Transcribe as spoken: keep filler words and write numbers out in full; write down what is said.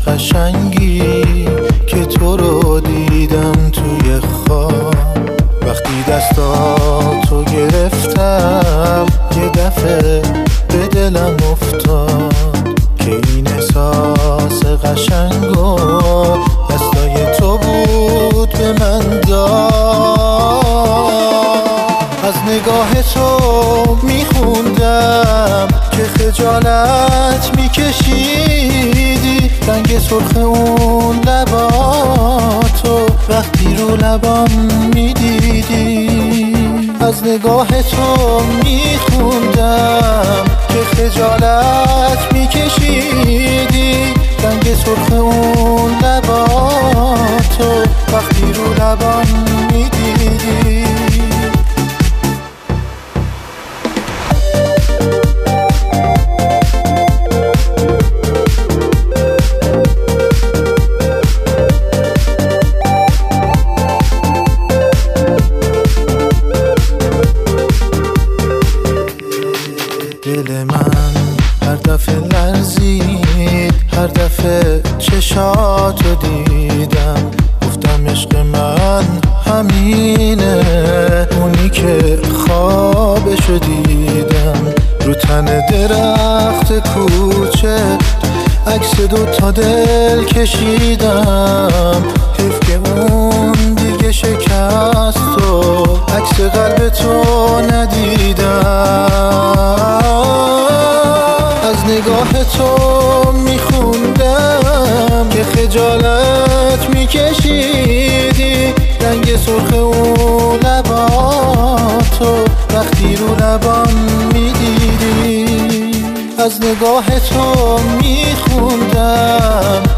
قشنگی که تو رو دیدم توی خواب. وقتی دستاتو گرفتم یه دفعه به دلم افتاد که این احساس قشنگو دستای تو بود به من داد. از نگاه تو میخوندم که خجالت میکشیدی، رنگ سرخ اون لباتو وقتی رو لبام میدیدی. از نگاه تو میخوندم که خجالت میکشیدی، رنگ سرخ اون لباتو وقتی رو لبام میدیدی. دل من هر دفعه لرزید، هر دفعه چشاتو دیدم، گفتم عشق من همینه، اونی که خوابشو دیدم. رو تن درخت کوچه عکس دو تا دل کشیدم، حیف که اون دیگه شکست و عکس قلب تو ندیدم. از نگاه تو میخوندم که خجالت میکشیدی، رنگ سرخ اون لباتو وقتی رو لبام میدیدی. از نگاه تو میخوندم